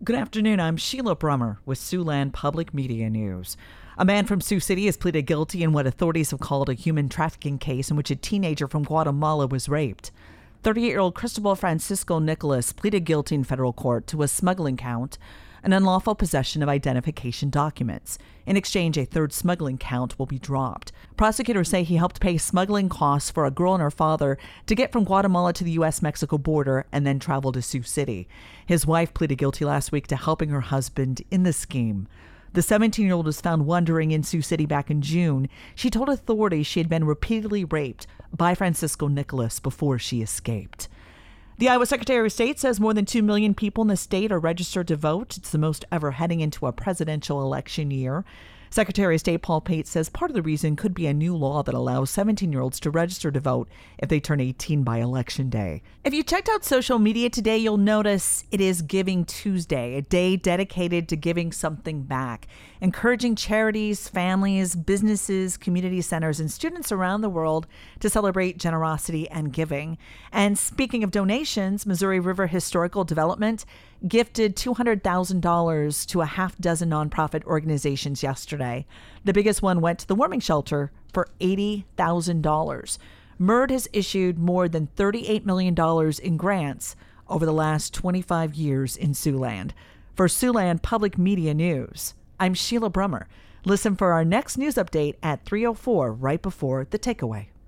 Good afternoon. I'm Sheila Brummer with Siouxland Public Media News. A man from Sioux City has pleaded guilty in what authorities have called a human trafficking case in which a teenager from Guatemala was raped. 38-year-old Cristobal Francisco Nicolas pleaded guilty in federal court to a smuggling count, an unlawful possession of identification documents. In exchange, a third smuggling count will be dropped. Prosecutors say he helped pay smuggling costs for a girl and her father to get from Guatemala to the U.S.-Mexico border and then travel to Sioux City. His wife pleaded guilty last week to helping her husband in the scheme. The 17-year-old was found wandering in Sioux City back in June. She told authorities she had been repeatedly raped by Francisco Nicolas before she escaped. The Iowa Secretary of State says more than 2 million people in the state are registered to vote. It's the most ever heading into a presidential election year. Secretary of State Paul Pate says part of the reason could be a new law that allows 17-year-olds to register to vote if they turn 18 by Election Day. If you checked out social media today, you'll notice it is Giving Tuesday, a day dedicated to giving something back, encouraging charities, families, businesses, community centers, and students around the world to celebrate generosity and giving. And speaking of donations, Missouri River Historical Development gifted $200,000 to a half dozen nonprofit organizations yesterday. The biggest one went to the warming shelter for $80,000. MIRD has issued more than $38 million in grants over the last 25 years in Siouxland. For Siouxland Public Media News, I'm Sheila Brummer. Listen for our next news update at 3:04 right before the takeaway.